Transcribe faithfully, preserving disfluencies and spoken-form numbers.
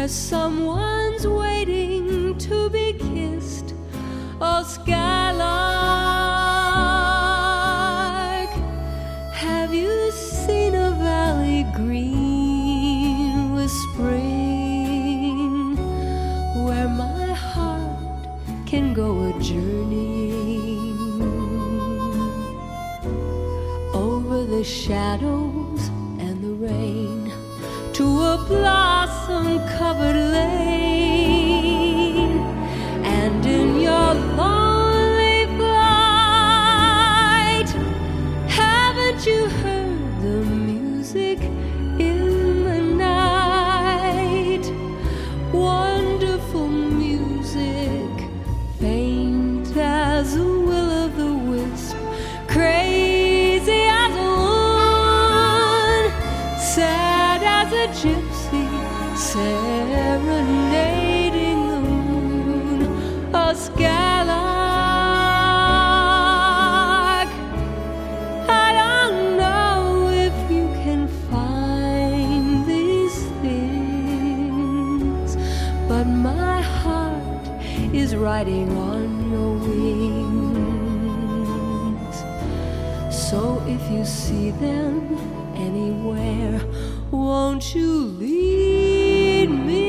where someone's waiting to be kissed. Oh, skylark, have you seen a valley green with spring, where my heart can go a journeying over the shadows and the rain to a blossom-covered lane? And in your lonely flight, haven't you heard the music in the night? Wonderful music, faint as a will-o'-the-wisp, crazy as a moon, sad as a gypsy, serenading the moon. A skylark, I don't know if you can find these things, but my heart is riding on your wings. So if you see them anywhere, won't you lead me